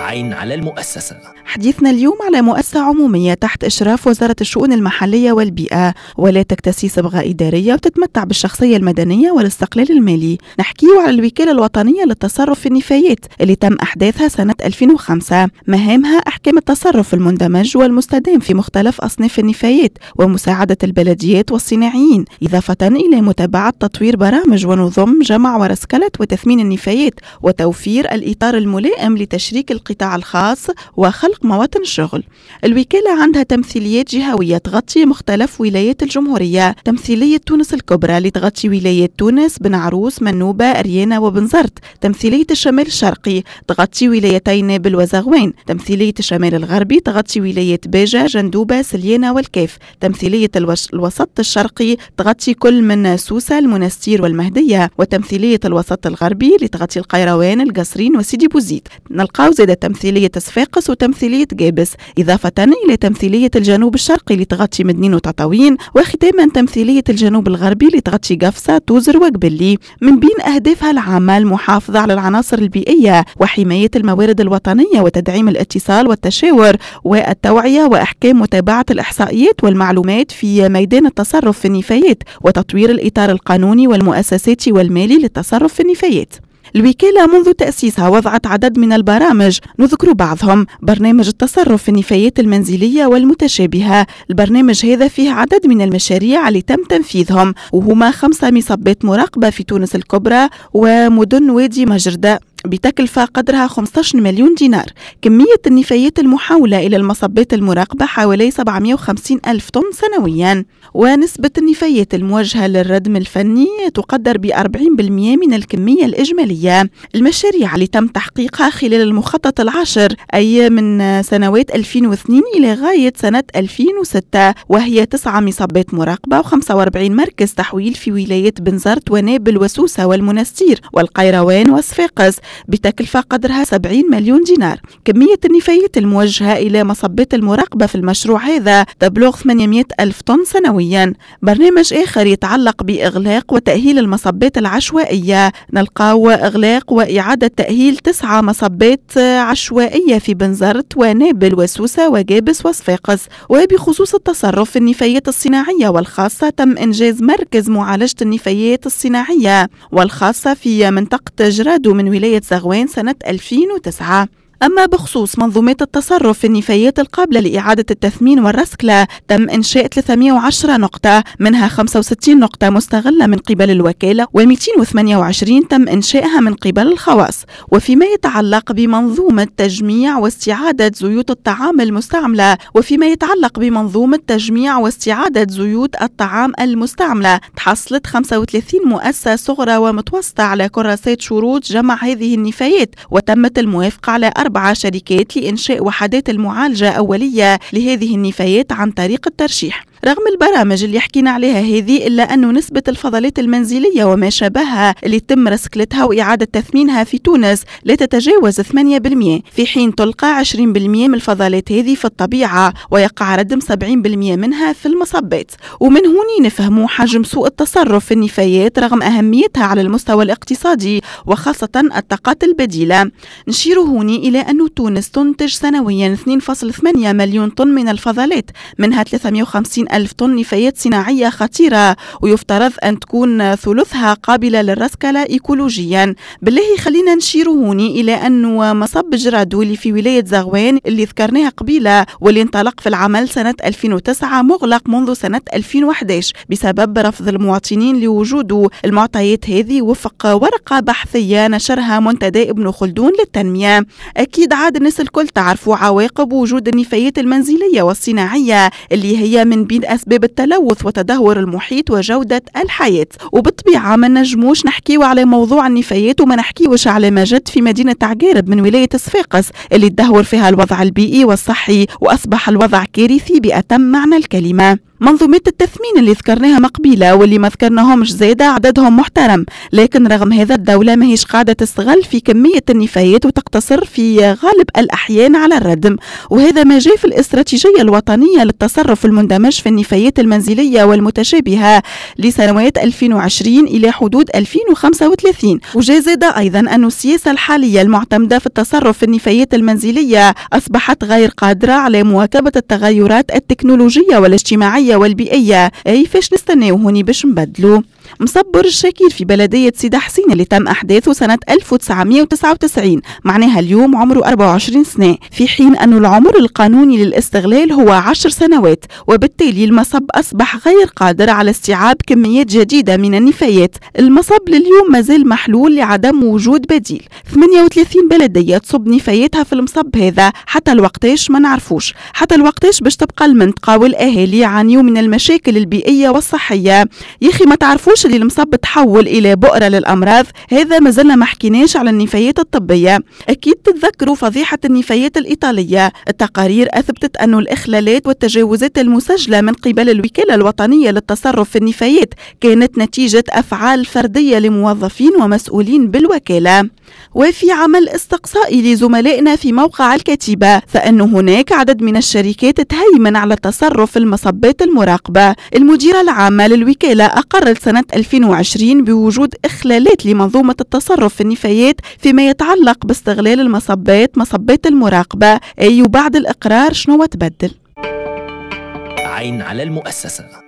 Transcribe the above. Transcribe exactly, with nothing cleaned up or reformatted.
عين على المؤسسة. حديثنا اليوم على مؤسسة عمومية تحت إشراف وزارة الشؤون المحلية والبيئة، ولا تكتسي صبغة إدارية وتتمتع بالشخصية المدنية والاستقلال المالي. نحكيه على الوكالة الوطنية للتصرف في النفايات اللي تم إحداثها سنة ألفين وخمسة. مهامها أحكام التصرف المندمج والمستدام في مختلف أصناف النفايات ومساعدة البلديات والصناعيين، إضافة إلى متابعة تطوير برامج ونظم جمع ورسكلة وتثمين النفايات وتوفير الإطار الملائم لتشريك القطاع الخاص وخلق مواطن الشغل. الوكالة عندها تمثيليات جهوية تغطي مختلف ولايات الجمهورية. تمثيلية تونس الكبرى لتغطي ولايات تونس، بن عروس، منوبة، أريانا وبنزرت. تمثيلية الشمال الشرقي تغطي ولايتي نابل وزغوان. تمثيلية الشمال الغربي تغطي ولايات باجة، جندوبة، سليانة والكاف. تمثيلية الوش... الوسط الشرقي تغطي كل من سوسة، المنستير والمهدية. وتمثيلية الوسط الغربي لتغطي القيروان، القصرين وسيدي بوزيد. نلقاو زادة تمثيلية صفاقس وتمثيلية قابس، إضافة إلى تمثيلية الجنوب الشرقي لتغطي مدنين وتطاوين، وختاما تمثيلية الجنوب الغربي لتغطي قفصة، توزر وقبلي. من بين أهدافها العامة المحافظة على العناصر البيئية وحماية الموارد الوطنية وتدعيم الاتصال والتشاور والتوعية وأحكام متابعة الإحصائيات والمعلومات في ميدان التصرف في النفايات وتطوير الإطار القانوني والمؤسساتي والمالي للتصرف في النفايات. الوكالة منذ تأسيسها وضعت عدد من البرامج، نذكر بعضهم: برنامج التصرف في النفايات المنزلية والمتشابهة. البرنامج هذا فيه عدد من المشاريع اللي تم تنفيذهم، وهما خمسة مصبات مراقبة في تونس الكبرى ومدن وادي مجردة بتكلفة قدرها خمسة عشر مليون دينار. كمية النفايات المحولة إلى المصبات المراقبة حوالي سبعمائة وخمسين ألف طن سنويا، ونسبة النفايات الموجهة للردم الفني تقدر ب أربعين بالمئة من الكمية الإجمالية. المشاريع اللي تم تحقيقها خلال المخطط العاشر، أي من سنوات ألفين واثنين إلى غاية سنة ألفين وستة، وهي تسعة مصبات مراقبة وخمسة وأربعين مركز تحويل في ولايات بنزرت ونابل وسوسة والمنستير والقيروان وصفاقس بتكلفة قدرها سبعين مليون دينار. كمية النفايات الموجهة إلى مصبات المراقبة في المشروع هذا تبلغ ثمانمائة ألف طن سنويا. برنامج آخر يتعلق بإغلاق وتأهيل المصبات العشوائية. نلقاو إغلاق وإعادة تأهيل تسعة مصبات عشوائية في بنزرت ونابل وسوسة وقابس وصفاقس. وبخصوص التصرف في النفايات الصناعية والخاصة، تم إنجاز مركز معالجة النفايات الصناعية والخاصة في منطقة جرادو من ولاية زغوان سنة ألفين وتسعة. أما بخصوص منظومات التصرف في النفايات القابلة لإعادة التثمين والرسكلة، تم إنشاء ثلاثمائة وعشرة نقطة، منها خمسة وستين نقطة مستغلة من قبل الوكالة و208 وثمانية وعشرين تم إنشائها من قبل الخواص. وفيما يتعلق بمنظومة تجميع واستعادة زيوت الطعام المستعملة وفيما يتعلق بمنظومة تجميع واستعادة زيوت الطعام المستعملة، تحصلت خمسة وثلاثين مؤسسة صغرى ومتوسطة على كراسات شروط جمع هذه النفايات، وتمت الموافقة على أربع شركات لإنشاء وحدات المعالجة أولية لهذه النفايات عن طريق الترشيح. رغم البرامج اللي حكينا عليها هذه، إلا أنه نسبة الفضلات المنزلية وما شابهها اللي تم رسكلتها وإعادة تثمينها في تونس لا تتجاوز ثمانية بالمئة، في حين تلقى عشرين بالمئة من الفضلات هذه في الطبيعة ويقع ردم سبعين بالمئة منها في المصبات. ومن هنا نفهموا حجم سوء التصرف في النفايات رغم أهميتها على المستوى الاقتصادي وخاصة الطاقات البديلة. نشير هنا إلى أن تونس تنتج سنويا اثنين فاصلة ثمانية مليون طن من الفضلات، منها ثلاثمائة وخمسين ألف طن نفايات صناعية خطيرة، ويفترض أن تكون ثلثها قابلة للرسكلة إيكولوجيا. بالله خلينا نشير هوني إلى أنه مصب جرادو اللي في ولاية زغوان اللي ذكرناها قبيلة واللي انطلق في العمل سنة ألفين وتسعة مغلق منذ سنة ألفين وأحد عشر بسبب رفض المواطنين لوجود المعطيات هذه وفق ورقة بحثية نشرها منتدى ابن خلدون للتنمية. أكيد عاد الناس الكل تعرفوا عواقب وجود النفايات المنزلية والصناعية اللي هي من بين أسباب التلوث وتدهور المحيط وجودة الحياة. وبالطبيعة ما نجموش نحكيو على موضوع النفايات وما نحكيوش على ما جد في مدينة عقارب من ولاية صفاقس اللي تدهور فيها الوضع البيئي والصحي وأصبح الوضع كارثي بأتم معنى الكلمة. منظومات التثمين اللي ذكرناها مقبيلة واللي ما ذكرناهمش زيادة عددهم محترم، لكن رغم هذا الدولة ما هيش قاعدة تستغل في كمية النفايات وتقتصر في غالب الأحيان على الردم، وهذا ما جاء في الاستراتيجية الوطنية للتصرف المندمج في النفايات المنزلية والمتشابهة لسنوات ألفين وعشرين إلى حدود ألفين وخمسة وثلاثين. وجاء زاد أيضا أن السياسة الحالية المعتمدة في التصرف في النفايات المنزلية أصبحت غير قادرة على مواكبة التغيرات التكنولوجية والاجتماعية والبيئية. أي فاش نستناو هوني باش نبدلو؟ مصبر الشاكير في بلدية سيدة حسين اللي تم أحداثه سنة ألف وتسعمائة وتسعة وتسعين، معناها اليوم عمره أربعة وعشرين سنة، في حين أن العمر القانوني للاستغلال هو عشر سنوات، وبالتالي المصب أصبح غير قادر على استيعاب كميات جديدة من النفايات. المصب لليوم مازال محلول لعدم وجود بديل. ثمانية وثلاثين بلدية تصب نفاياتها في المصب هذا، حتى الوقتاش ما نعرفوش، حتى الوقتاش باش تبقى المنطقة والأهالي يعانيوا من المشاكل البيئية والصحية. يخي ما تعرفوش اللي المصب تحول إلى بؤرة للأمراض. هذا ما زلنا ما حكيناش على النفايات الطبية. أكيد تتذكروا فضيحة النفايات الإيطالية. التقارير أثبتت أن الإخلالات والتجاوزات المسجلة من قبل الوكالة الوطنية للتصرف في النفايات كانت نتيجة أفعال فردية لموظفين ومسؤولين بالوكالة. وفي عمل استقصائي لزملائنا في موقع الكتيبة، فإن هناك عدد من الشركات تهيمن على التصرف في المصبات المراقبة. المديرة العامة للوكالة أقرت سنة ألفين وعشرين بوجود إخلالات لمنظومة التصرف في النفايات فيما يتعلق باستغلال المصبات مصبات المراقبة. أي وبعد الإقرار شنو تبدل؟ عين على المؤسسة.